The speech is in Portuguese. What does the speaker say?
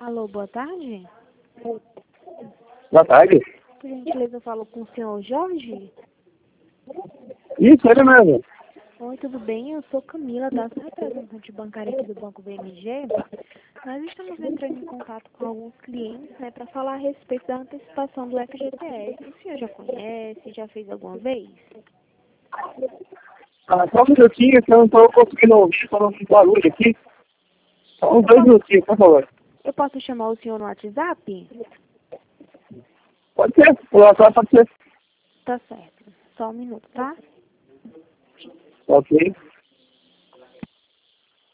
Alô, boa tarde. Boa tarde. Por gentileza, eu falo com o senhor Jorge? Isso, ele mesmo. Oi, tudo bem? Eu sou Camila, da representante bancária aqui do Banco BMG. Nós estamos entrando em contato com alguns clientes, né, para falar a respeito da antecipação do FGTS. O senhor já conhece, já fez alguma vez? Só um minutinho que eu não estou conseguindo ouvir, falando de barulho aqui. Só uns 2 minutinhos, por favor. Eu posso chamar o senhor no WhatsApp? Pode ser, o WhatsApp pode ser. Tá certo. Só um minuto, tá? Ok.